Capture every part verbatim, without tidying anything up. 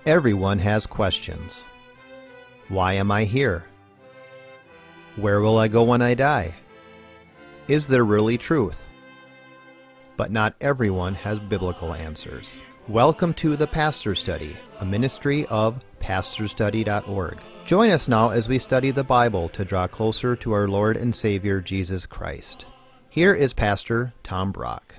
Everyone has questions. Why am I here? Where will I go when I die? Is there really truth? But not everyone has biblical answers. Welcome to The Pastor Study, a ministry of pastor study dot org. Join us now as we study the Bible to draw closer to our Lord and Savior Jesus Christ. Here is Pastor Tom Brock.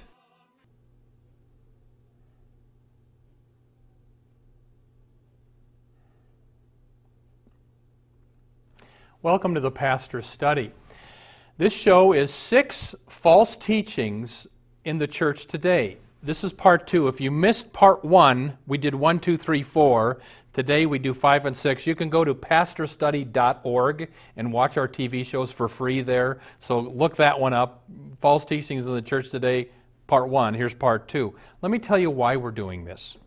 Welcome to the Pastor Study. This show is six false teachings in the church today. This is part two. If you missed part one, we did one, two, three, four. Today we do five and six. You can go to pastor study dot org and watch our T V shows for free there. So look that one up. False teachings in the church today, part one. Here's part two. Let me tell you why we're doing this.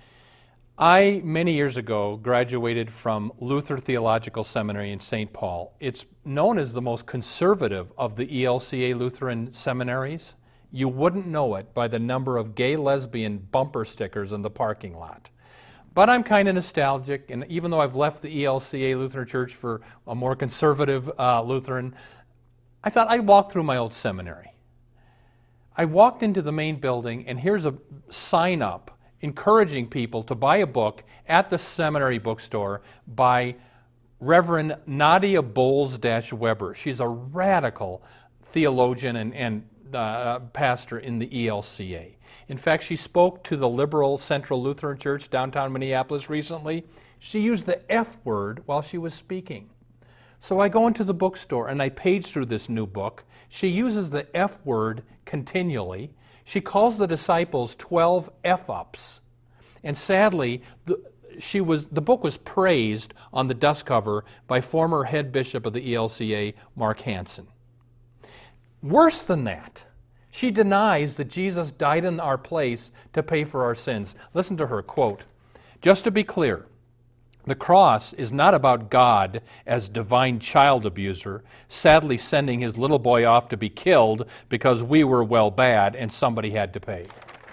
I, many years ago, graduated from Luther Theological Seminary in Saint Paul. It's known as the most conservative of the E L C A Lutheran seminaries. You wouldn't know it by the number of gay lesbian bumper stickers in the parking lot. But I'm kind of nostalgic, and even though I've left the E L C A Lutheran Church for a more conservative uh, Lutheran, I thought I'd walk through my old seminary. I walked into the main building, and here's a sign up encouraging people to buy a book at the seminary bookstore by Reverend Nadia Bolz-Weber. She's a radical theologian and, and uh, pastor in the E L C A. In fact, she spoke to the liberal Central Lutheran Church downtown Minneapolis recently. She used the F word while she was speaking. So I go into the bookstore and I page through this new book. She uses the F word continually. She calls the disciples twelve F-ups. And sadly, the, she was, the book was praised on the dust cover by former head bishop of the E L C A, Mark Hansen. Worse than that, she denies that Jesus died in our place to pay for our sins. Listen to her, quote, "Just to be clear, the cross is not about God as divine child abuser, sadly sending his little boy off to be killed because we were well bad and somebody had to pay."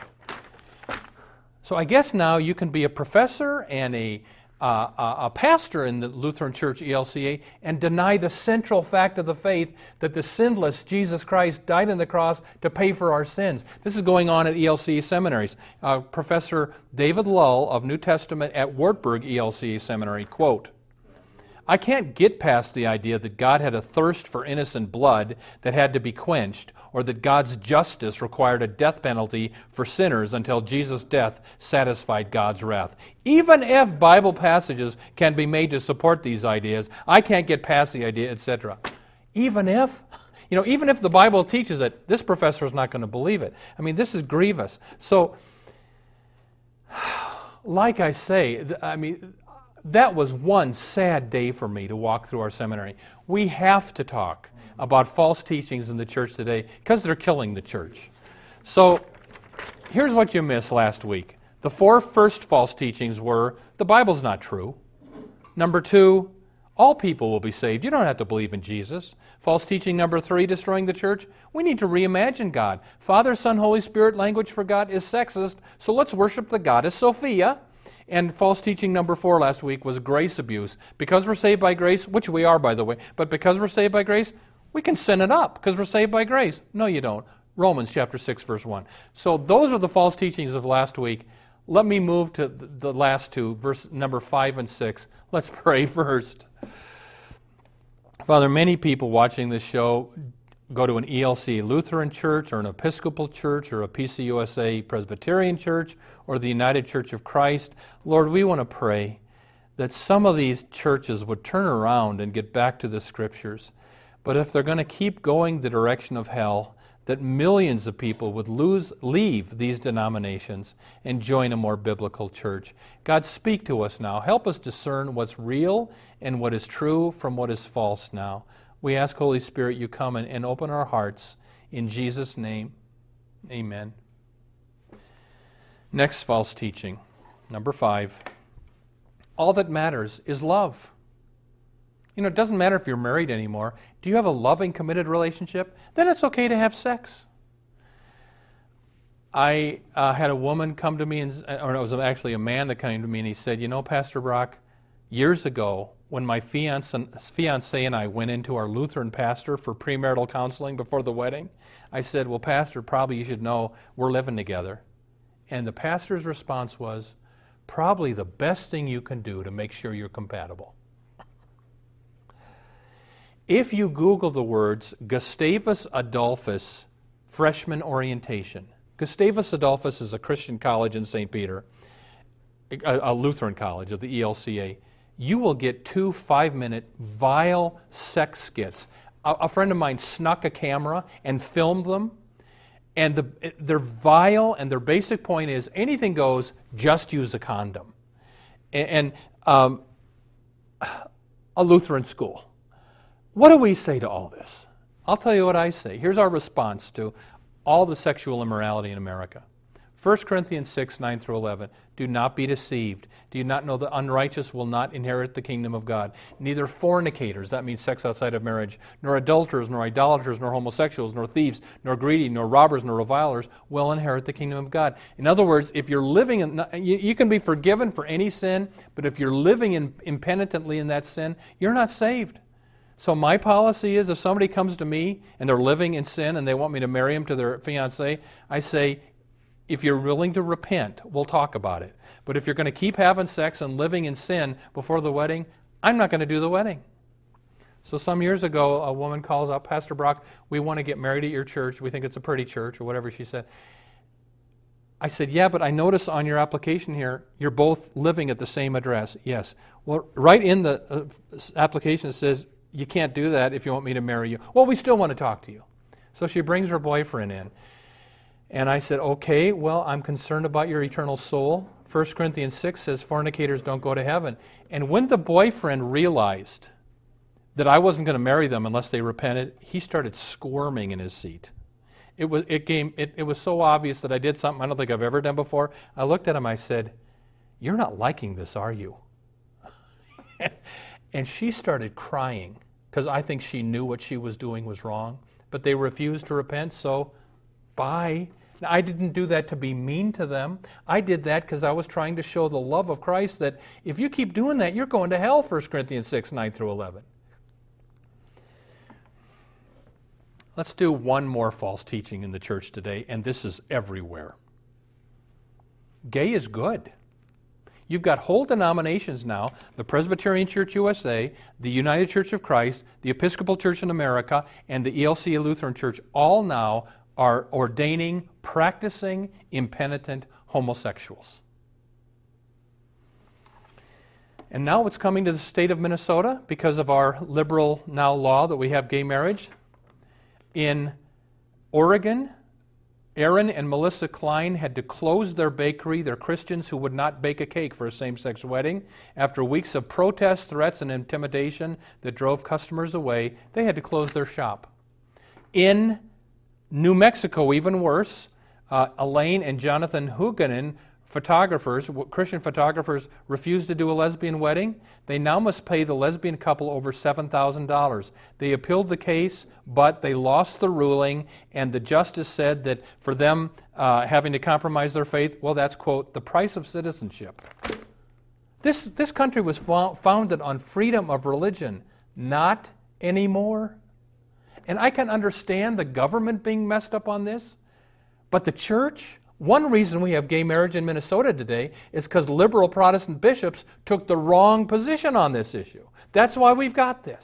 So I guess now you can be a professor and a, uh, a pastor in the Lutheran Church E L C A and deny the central fact of the faith that the sinless Jesus Christ died on the cross to pay for our sins. This is going on at E L C A seminaries. Uh, Professor David Lull of New Testament at Wartburg E L C A Seminary, quote, "I can't get past the idea that God had a thirst for innocent blood that had to be quenched, or that God's justice required a death penalty for sinners until Jesus' death satisfied God's wrath. Even if Bible passages can be made to support these ideas, I can't get past the idea, et cetera" Even if? You know, even if the Bible teaches it, this professor is not going to believe it. I mean, this is grievous. So, like I say, I mean, that was one sad day for me to walk through our seminary. We have to talk about false teachings in the church today because they're killing the church. So here's what you missed last week. The four first false teachings were, the Bible's not true. Number two, all people will be saved. You don't have to believe in Jesus. False teaching number three, destroying the church. We need to reimagine God. Father, Son, Holy Spirit, language for God is sexist, so let's worship the goddess Sophia. And false teaching number four last week was grace abuse. Because we're saved by grace, which we are, by the way, but because we're saved by grace, we can sin it up because we're saved by grace. No, you don't. Romans chapter six, verse one. So those are the false teachings of last week. Let me move to the last two, verse number five and six. Let's pray first. Father, many people watching this show go to an E L C Lutheran church or an Episcopal church or a P C U S A Presbyterian church or the United Church of Christ. Lord, we want to pray that some of these churches would turn around and get back to the Scriptures. But if they're going to keep going the direction of hell, that millions of people would lose, leave these denominations and join a more biblical church. God, speak to us now. Help us discern what's real and what is true from what is false now. We ask, Holy Spirit, you come and, and open our hearts. In Jesus' name, amen. Next false teaching, number five. All that matters is love. You know, it doesn't matter if you're married anymore. Do you have a loving, committed relationship? Then it's okay to have sex. I uh, had a woman come to me, and, or it was actually a man that came to me, and he said, you know, Pastor Brock, years ago, when my fiance, fiance and I went into our Lutheran pastor for premarital counseling before the wedding, I said, well, Pastor, probably you should know we're living together. And the pastor's response was, probably the best thing you can do to make sure you're compatible. If you Google the words Gustavus Adolphus freshman orientation, Gustavus Adolphus is a Christian college in Saint Peter, a, a Lutheran college of the E L C A. You will get two five-minute vile sex skits. A, a friend of mine snuck a camera and filmed them, and the, they're vile, and their basic point is anything goes, just use a condom. And, and um, a Lutheran school. What do we say to all this? I'll tell you what I say. Here's our response to all the sexual immorality in America. First Corinthians six, nine through eleven. Do not be deceived. Do you not know the unrighteous will not inherit the kingdom of God? Neither fornicators, that means sex outside of marriage, nor adulterers, nor idolaters, nor homosexuals, nor thieves, nor greedy, nor robbers, nor revilers will inherit the kingdom of God. In other words, if you're living in, you, you can be forgiven for any sin, but if you're living in, impenitently in that sin, you're not saved. So my policy is if somebody comes to me and they're living in sin and they want me to marry them to their fiancé, I say, if you're willing to repent, we'll talk about it. But if you're going to keep having sex and living in sin before the wedding, I'm not going to do the wedding. So some years ago, a woman calls up, Pastor Brock, we want to get married at your church. We think it's a pretty church, or whatever she said. I said, yeah, but I notice on your application here, you're both living at the same address. Yes. Well, right in the uh, application it says, you can't do that if you want me to marry you. Well, we still want to talk to you. So she brings her boyfriend in. And I said, okay, well, I'm concerned about your eternal soul. First Corinthians six says fornicators don't go to heaven. And when the boyfriend realized that I wasn't going to marry them unless they repented, he started squirming in his seat. It was, it came, it, it was so obvious that I did something I don't think I've ever done before. I looked at him, I said, you're not liking this, are you? And she started crying because I think she knew what she was doing was wrong. But they refused to repent, so bye. Now, I didn't do that to be mean to them. I did that because I was trying to show the love of Christ that if you keep doing that, you're going to hell, First Corinthians six, nine through eleven. Let's do one more false teaching in the church today, and this is everywhere. Gay is good. You've got whole denominations now, the Presbyterian Church U S A, the United Church of Christ, the Episcopal Church in America, and the E L C A Lutheran Church all now are ordaining, practicing, impenitent homosexuals. And now it's coming to the state of Minnesota because of our liberal now law that we have gay marriage. In Oregon, Aaron and Melissa Klein had to close their bakery. They're Christians who would not bake a cake for a same-sex wedding. After weeks of protests, threats, and intimidation that drove customers away, they had to close their shop. In New Mexico, even worse, uh, Elaine and Jonathan Huguenin, photographers, Christian photographers, refused to do a lesbian wedding. They now must pay the lesbian couple over seven thousand dollars. They appealed the case, but they lost the ruling, and the justice said that for them uh, having to compromise their faith, well, that's, quote, the price of citizenship. This, this country was fo- founded on freedom of religion, not anymore. And I can understand the government being messed up on this, but the church, one reason we have gay marriage in Minnesota today is because liberal Protestant bishops took the wrong position on this issue. That's why we've got this.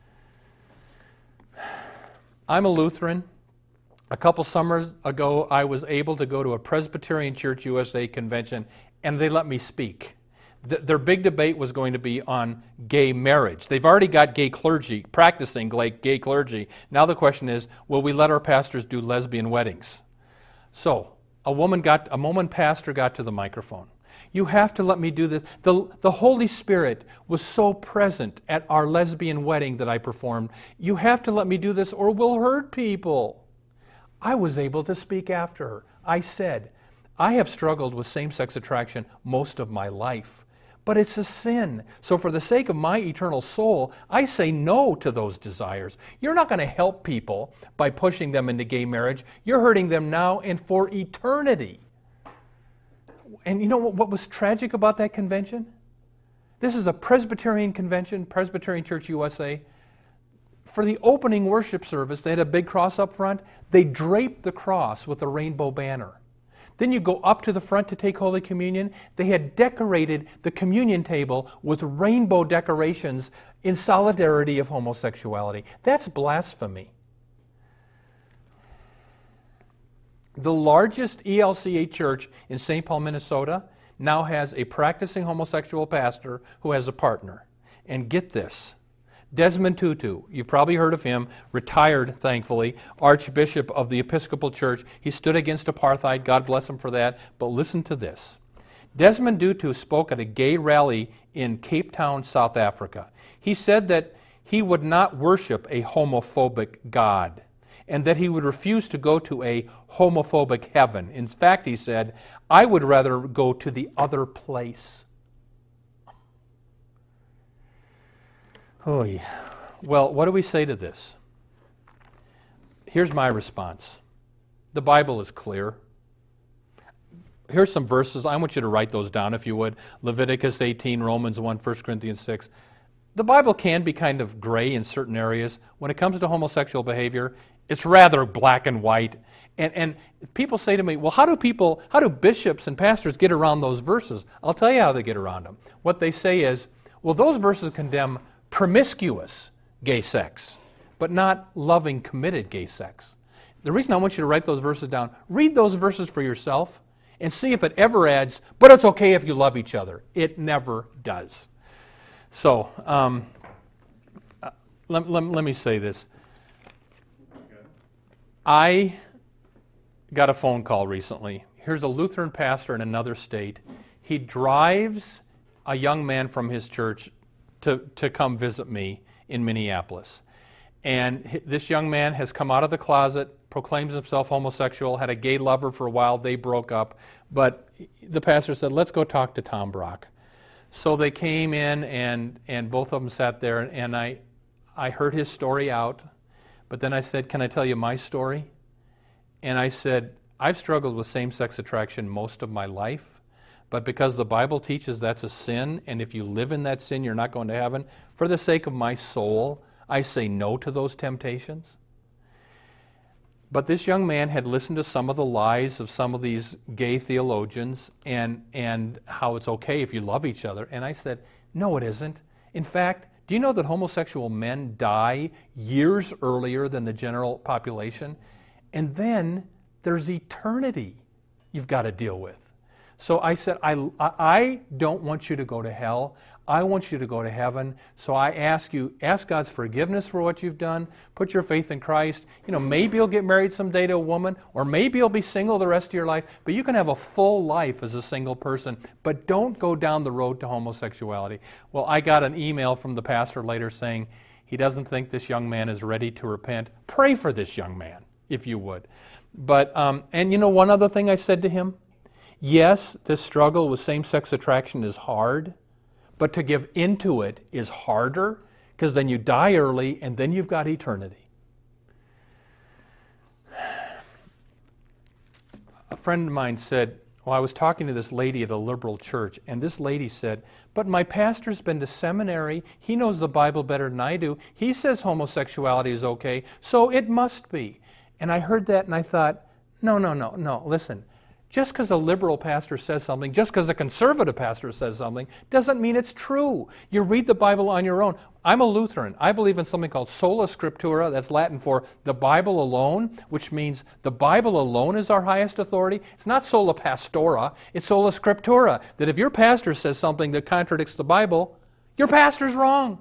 I'm a Lutheran. A couple summers ago, I was able to go to a Presbyterian Church U S A convention, and they let me speak. Th- their big debate was going to be on gay marriage. They've already got gay clergy, practicing like gay clergy. Now the question is, will we let our pastors do lesbian weddings? So, A woman got, a woman pastor got to the microphone. You have to let me do this. The, the Holy Spirit was so present at our lesbian wedding that I performed. You have to let me do this or we'll hurt people. I was able to speak after her. I said, I have struggled with same-sex attraction most of my life, but it's a sin. So for the sake of my eternal soul, I say no to those desires. You're not going to help people by pushing them into gay marriage. You're hurting them now and for eternity. And you know what was tragic about that convention? This is a Presbyterian convention, Presbyterian Church U S A. For the opening worship service, they had a big cross up front. They draped the cross with a rainbow banner. Then you go up to the front to take Holy Communion. They had decorated the communion table with rainbow decorations in solidarity of homosexuality. That's blasphemy. The largest E L C A church in Saint Paul, Minnesota, now has a practicing homosexual pastor who has a partner. And get this, Desmond Tutu, you've probably heard of him, retired, thankfully, Archbishop of the Episcopal Church. He stood against apartheid, God bless him for that, but listen to this. Desmond Tutu spoke at a gay rally in Cape Town, South Africa. He said that he would not worship a homophobic God, and that he would refuse to go to a homophobic heaven. In fact, he said, I would rather go to the other place. Oh, yeah. Well, what do we say to this? Here's my response. The Bible is clear. Here's some verses. I want you to write those down if you would. Leviticus eighteen, Romans one, First Corinthians six. The Bible can be kind of gray in certain areas. When it comes to homosexual behavior, it's rather black and white. And, and people say to me, well, how do people, how do bishops and pastors get around those verses? I'll tell you how they get around them. What they say is, well, those verses condemn promiscuous gay sex, but not loving, committed gay sex. The reason I want you to write those verses down, read those verses for yourself and see if it ever adds, but it's okay if you love each other. It never does. So, um, uh, let, let, let me say this. I got a phone call recently. Here's a Lutheran pastor in another state. He drives a young man from his church to, to come visit me in Minneapolis. And this young man has come out of the closet, proclaims himself homosexual, had a gay lover for a while, they broke up. But the pastor said, let's go talk to Tom Brock. So they came in, and, and both of them sat there, and I, I heard his story out. But then I said, can I tell you my story? And I said, I've struggled with same-sex attraction most of my life, but because the Bible teaches that's a sin, and if you live in that sin, you're not going to heaven, for the sake of my soul, I say no to those temptations. But this young man had listened to some of the lies of some of these gay theologians and, and how it's okay if you love each other. And I said, no, it isn't. In fact, do you know that homosexual men die years earlier than the general population? And then there's eternity you've got to deal with. So I said, I, I don't want you to go to hell. I want you to go to heaven. So I ask you, ask God's forgiveness for what you've done. Put your faith in Christ. You know, maybe you'll get married someday to a woman, or maybe you'll be single the rest of your life, but you can have a full life as a single person. But don't go down the road to homosexuality. Well, I got an email from the pastor later saying he doesn't think this young man is ready to repent. Pray for this young man, if you would. But, um, and you know one other thing I said to him? Yes, this struggle with same-sex attraction is hard, but to give into it is harder, because then you die early and then you've got eternity. A friend of mine said, well, I was talking to this lady at a liberal church, and this lady said, but my pastor's been to seminary, he knows the Bible better than I do, he says homosexuality is okay, so it must be. And I heard that and I thought, no, no, no, no, listen. Just because a liberal pastor says something, just because a conservative pastor says something, doesn't mean it's true. You read the Bible on your own. I'm a Lutheran. I believe in something called sola scriptura. That's Latin for the Bible alone, which means the Bible alone is our highest authority. It's not sola pastora. It's sola scriptura. That if your pastor says something that contradicts the Bible, your pastor's wrong.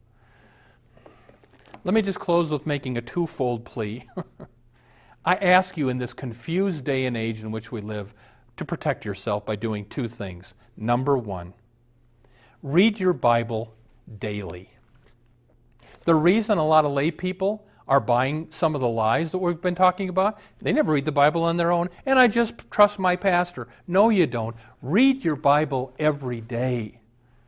Let me just close with making a twofold plea. I ask you in this confused day and age in which we live to protect yourself by doing two things. Number one, read your Bible daily. The reason a lot of lay people are buying some of the lies that we've been talking about, they never read the Bible on their own, and I just trust my pastor. No, you don't. Read your Bible every day.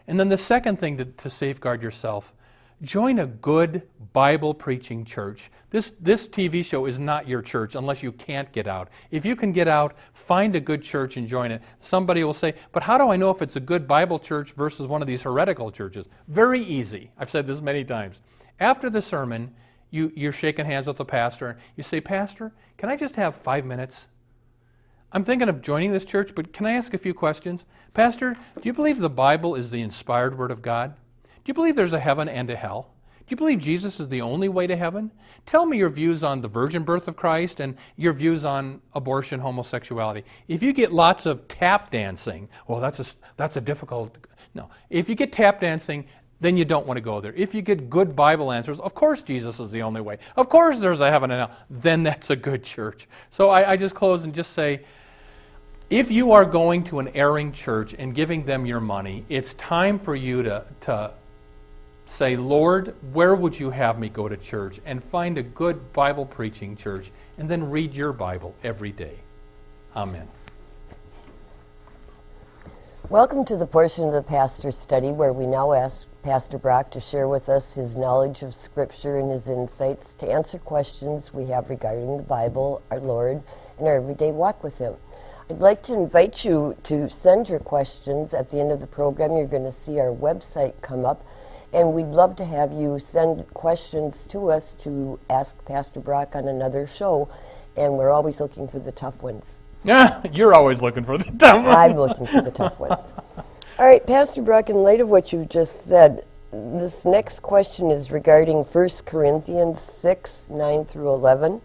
And then the second thing to, to safeguard yourself, join a good Bible-preaching church. This, this T V show is not your church unless you can't get out. If you can get out, find a good church and join it. Somebody will say, but how do I know if it's a good Bible church versus one of these heretical churches? Very easy. I've said this many times. After the sermon, you, you're shaking hands with the pastor. You say, Pastor, can I just have five minutes? I'm thinking of joining this church, but can I ask a few questions? Pastor, do you believe the Bible is the inspired Word of God? Do you believe there's a heaven and a hell? Do you believe Jesus is the only way to heaven? Tell me your views on the virgin birth of Christ and your views on abortion, homosexuality. If you get lots of tap dancing, well, that's a, that's a difficult... No. If you get tap dancing, then you don't want to go there. If you get good Bible answers, of course Jesus is the only way. Of course there's a heaven and hell. Then that's a good church. So I, I just close and just say, if you are going to an erring church and giving them your money, it's time for you to, to say, Lord, where would you have me go to church? And find a good Bible preaching church, and then read your Bible every day. Amen. Welcome to the portion of the Pastor's Study where we now ask Pastor Brock to share with us his knowledge of Scripture and his insights to answer questions we have regarding the Bible, our Lord, and our everyday walk with Him. I'd like to invite you to send your questions. At the end of the program, you're going to see our website come up, and we'd love to have you send questions to us to ask Pastor Brock on another show, and we're always looking for the tough ones. Yeah, you're always looking for the tough ones. I'm looking for the tough ones. All right, Pastor Brock, in light of what you just said, this next question is regarding First Corinthians six, nine through eleven.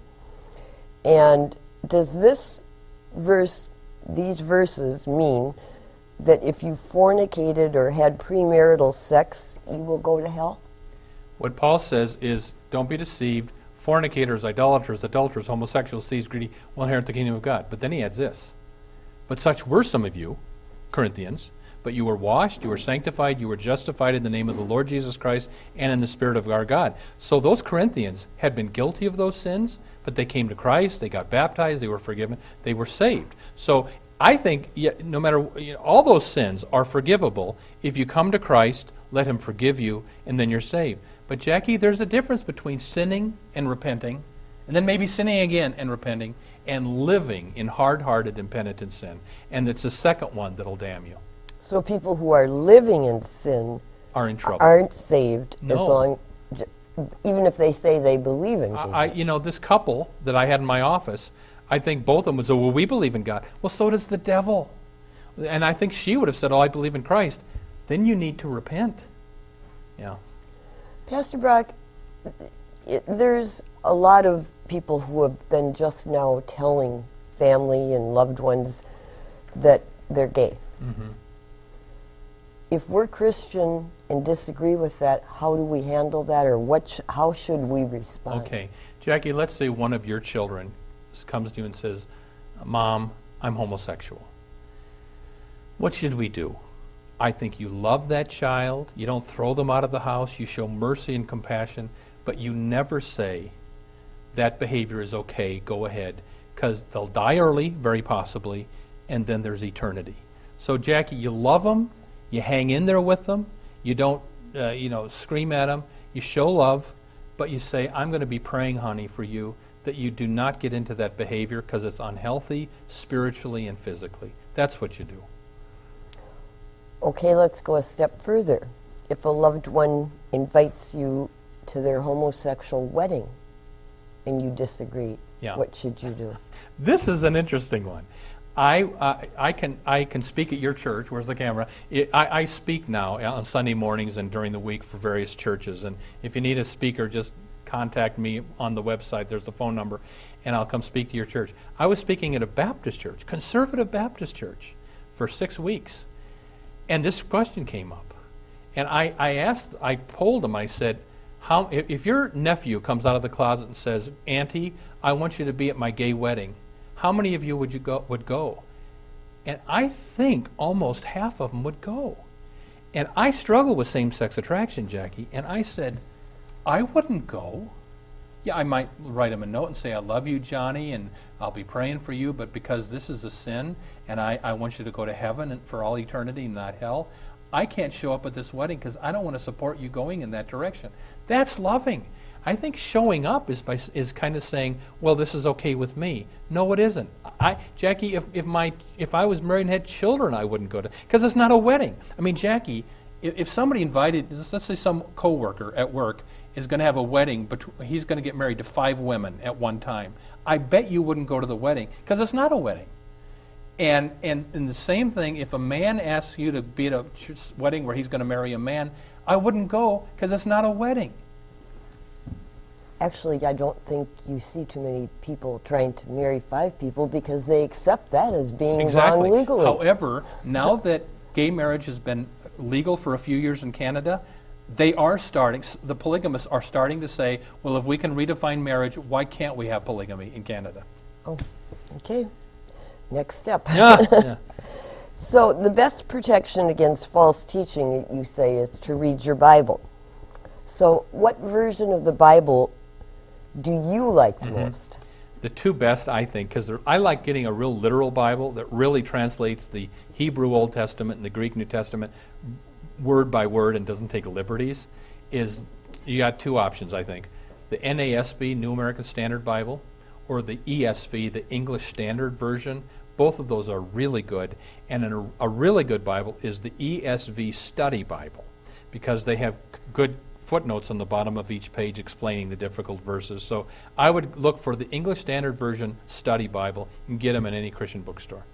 And does this verse, these verses mean that if you fornicated or had premarital sex, you will go to hell? What Paul says is, don't be deceived. Fornicators, idolaters, adulterers, homosexuals, thieves, greedy will inherit the kingdom of God. But then he adds this. But such were some of you, Corinthians, but you were washed, you were sanctified, you were justified in the name of the Lord Jesus Christ and in the Spirit of our God. So those Corinthians had been guilty of those sins, but they came to Christ, they got baptized, they were forgiven, they were saved. So I think yeah, no matter, you know, all those sins are forgivable if you come to Christ, let Him forgive you, and then you're saved. But Jackie, there's a difference between sinning and repenting, and then maybe sinning again and repenting, and living in hard-hearted and penitent sin. And it's the second one that'll damn you. So people who are living in sin Are in trouble. aren't saved No. as long, even if they say they believe in Jesus. I, you know, this couple that I had in my office, I think both of them would say, well, we believe in God. Well, so does the devil. And I think she would have said, oh, I believe in Christ. Then you need to repent. Yeah. Pastor Brock, it, there's a lot of people who have been just now telling family and loved ones that they're gay. Mm-hmm. If we're Christian and disagree with that, how do we handle that, or what? Sh- how should we respond? Okay. Jackie, let's say one of your children comes to you and says, Mom, I'm homosexual. What should we do? I think you love that child. You don't throw them out of the house. You show mercy and compassion, but you never say that behavior is okay, go ahead, because they'll die early, very possibly, and then there's eternity. So, Jackie, you love them. You hang in there with them. You don't, uh, you know, scream at them. You show love, but you say, I'm going to be praying, honey, for you, that you do not get into that behavior because it's unhealthy spiritually and physically. That's what you do. Okay, let's go a step further. If a loved one invites you to their homosexual wedding and you disagree, Yeah. what should you do? This is an interesting one. I, I I can I can speak at your church. Where's the camera? It, I, I speak now on Sunday mornings and during the week for various churches. And if you need a speaker, just contact me on the website. There's the phone number, and I'll come speak to your church. I was speaking at a Baptist church, conservative Baptist church, for six weeks, and this question came up. And I, I asked, I polled them. I said, "How if, if your nephew comes out of the closet and says, Auntie, I want you to be at my gay wedding, how many of you would you go would go?" And I think almost half of them would go. And I struggle with same-sex attraction, Jackie, and I said, I wouldn't go. Yeah, I might write him a note and say, I love you, Johnny, and I'll be praying for you, but because this is a sin, and I, I want you to go to heaven and for all eternity, not hell, I can't show up at this wedding because I don't want to support you going in that direction. That's loving. I think showing up is by, is kind of saying, well, this is okay with me. No, it isn't. I, Jackie, if, if my if I was married and had children, I wouldn't go to, because it's not a wedding. I mean, Jackie, if, if somebody invited, let's say some coworker at work is going to have a wedding, but he's going to get married to five women at one time, I bet you wouldn't go to the wedding because it's not a wedding. And, and and the same thing, if a man asks you to be at a wedding where he's going to marry a man, I wouldn't go because it's not a wedding. Actually, I don't think you see too many people trying to marry five people because they accept that as being exactly. wrong legally. However, now that gay marriage has been legal for a few years in Canada, they are starting, the polygamists are starting to say, well, if we can redefine marriage, why can't we have polygamy in Canada? Oh, okay. Next step. Yeah. yeah. So the best protection against false teaching, you say, is to read your Bible. So what version of the Bible do you like the mm-hmm. most? The two best, I think, because I like getting a real literal Bible that really translates the Hebrew Old Testament and the Greek New Testament word by word and doesn't take liberties, is you got two options, I think. The N A S B, New American Standard Bible, or the E S V, the English Standard Version. Both of those are really good. And a, a really good Bible is the E S V Study Bible, because they have good footnotes on the bottom of each page explaining the difficult verses. So I would look for the English Standard Version Study Bible and get them in any Christian bookstore.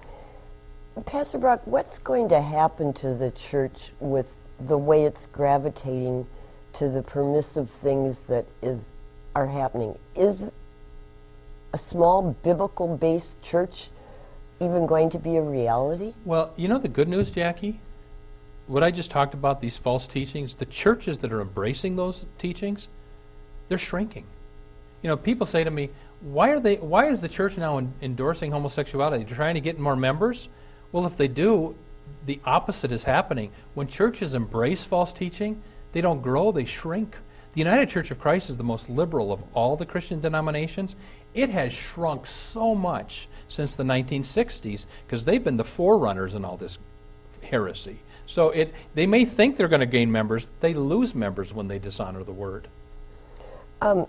Pastor Brock, what's going to happen to the church with the way it's gravitating to the permissive things that is are happening? Is a small biblical-based church even going to be a reality? Well, you know the good news, Jackie? What I just talked about, these false teachings, the churches that are embracing those teachings, they're shrinking. You know, people say to me, why are they? Why is the church now en- endorsing homosexuality? They're trying to get more members? Well, if they do, the opposite is happening. When churches embrace false teaching, they don't grow, they shrink. The United Church of Christ is the most liberal of all the Christian denominations. It has shrunk so much since the nineteen sixties because they've been the forerunners in all this heresy. So it they may think they're going to gain members. They lose members when they dishonor the word. Um,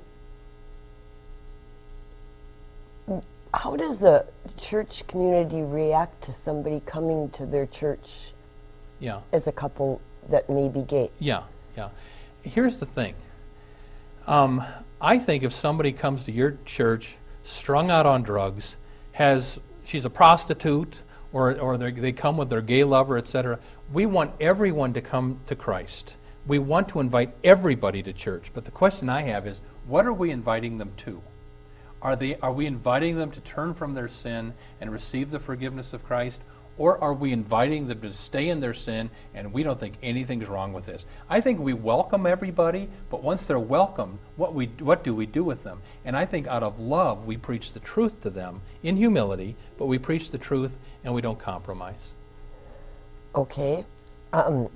how does a church community react to somebody coming to their church yeah. as a couple that may be gay? Yeah, yeah. Here's the thing. Um, I think if somebody comes to your church strung out on drugs, has she's a prostitute, or or they come with their gay lover, et cetera, we want everyone to come to Christ. We want to invite everybody to church. But the question I have is, what are we inviting them to? Are they are we inviting them to turn from their sin and receive the forgiveness of Christ? Or are we inviting them to stay in their sin and we don't think anything's wrong with this? I think we welcome everybody, but once they're welcomed, what we what do we do with them? And I think out of love, we preach the truth to them in humility, but we preach the truth and we don't compromise. Okay. Um,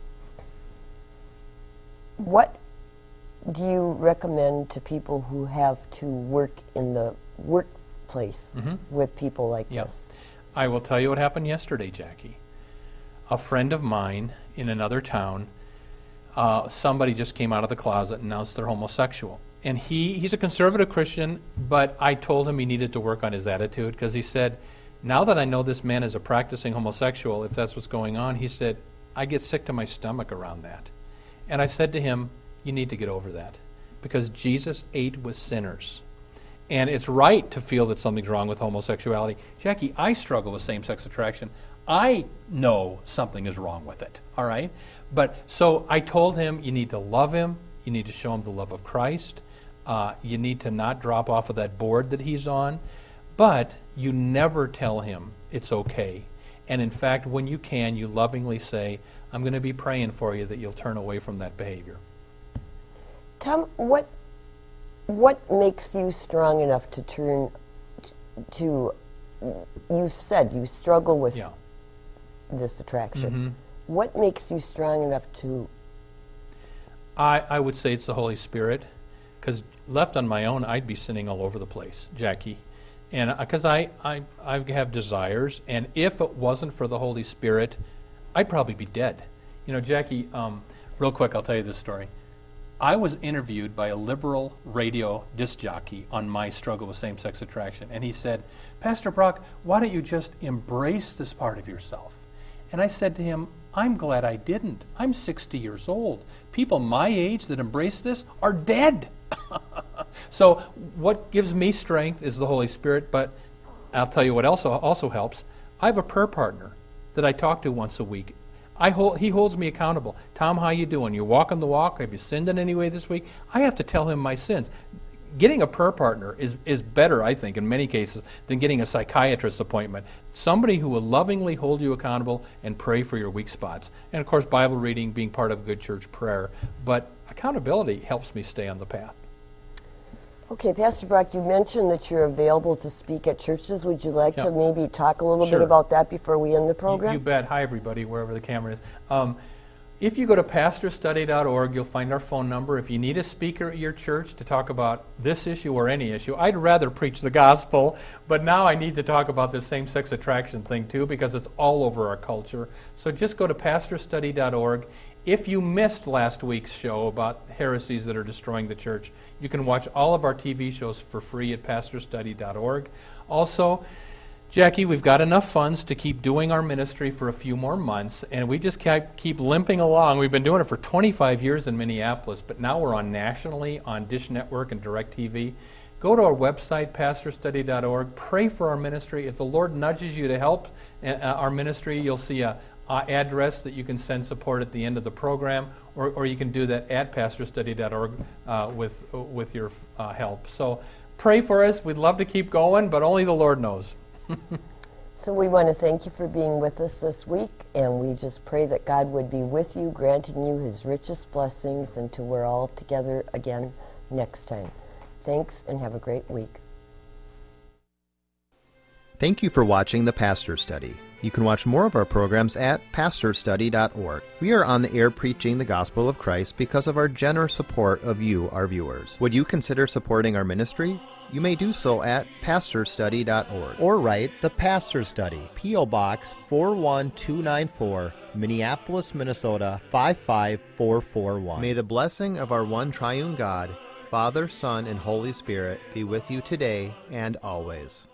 what do you recommend to people who have to work in the workplace mm-hmm. with people like yep. this? I will tell you what happened yesterday, Jackie. A friend of mine in another town, uh, somebody just came out of the closet and announced they're homosexual. And he, he's a conservative Christian, but I told him he needed to work on his attitude because he said, now that I know this man is a practicing homosexual, if that's what's going on, he said, I get sick to my stomach around that. And I said to him, you need to get over that because Jesus ate with sinners. And it's right to feel that something's wrong with homosexuality. Jackie, I struggle with same-sex attraction. I know something is wrong with it, all right? But so I told him, you need to love him. You need to show him the love of Christ. Uh, you need to not drop off of that board that he's on. But you never tell him it's okay. And in fact, when you can, you lovingly say, I'm going to be praying for you that you'll turn away from that behavior. Tom, what what makes you strong enough to turn t- to, you said you struggle with yeah. this attraction. Mm-hmm. What makes you strong enough to... I, I would say it's the Holy Spirit, because left on my own, I'd be sinning all over the place, Jackie. And because I, I, I have desires, and if it wasn't for the Holy Spirit, I'd probably be dead. You know, Jackie, um, real quick, I'll tell you this story. I was interviewed by a liberal radio disc jockey on my struggle with same-sex attraction, and he said, Pastor Brock, why don't you just embrace this part of yourself? And I said to him, I'm glad I didn't. I'm sixty years old. People my age that embrace this are dead. So what gives me strength is the Holy Spirit, but I'll tell you what else also helps. I have a prayer partner that I talk to once a week. I hold, he holds me accountable. Tom, how you doing? You walking the walk? Have you sinned in any way this week? I have to tell him my sins. Getting a prayer partner is, is better, I think, in many cases, than getting a psychiatrist appointment. Somebody who will lovingly hold you accountable and pray for your weak spots. And, of course, Bible reading being part of good church prayer. But accountability helps me stay on the path. Okay, Pastor Brock, you mentioned that you're available to speak at churches. Would you like Yep. to maybe talk a little Sure. bit about that before we end the You, program? you bet. Hi, everybody, wherever the camera is. Um, if you go to pastor study dot org, you'll find our phone number. If you need a speaker at your church to talk about this issue or any issue, I'd rather preach the gospel, but now I need to talk about this same-sex attraction thing too because it's all over our culture. So just go to pastor study dot org. If you missed last week's show about heresies that are destroying the church, you can watch all of our T V shows for free at pastor study dot org. Also, Jackie, we've got enough funds to keep doing our ministry for a few more months, and we just keep limping along. We've been doing it for twenty-five years in Minneapolis, but now we're on nationally on Dish Network and DirecTV. Go to our website, pastor study dot org. Pray for our ministry. If the Lord nudges you to help uh, our ministry, you'll see a Uh, address that you can send support at the end of the program, or, or you can do that at pastor study dot org uh, with with your uh, help. So pray for us. We'd love to keep going, but only the Lord knows. So we want to thank you for being with us this week, and we just pray that God would be with you, granting you his richest blessings until we're all together again next time. Thanks, and have a great week. Thank you for watching The Pastor Study. You can watch more of our programs at pastor study dot org. We are on the air preaching the gospel of Christ because of our generous support of you, our viewers. Would you consider supporting our ministry? You may do so at pastor study dot org. Or write The Pastor Study, P O Box four one two nine four, Minneapolis, Minnesota five five four four one. May the blessing of our one triune God, Father, Son, and Holy Spirit be with you today and always.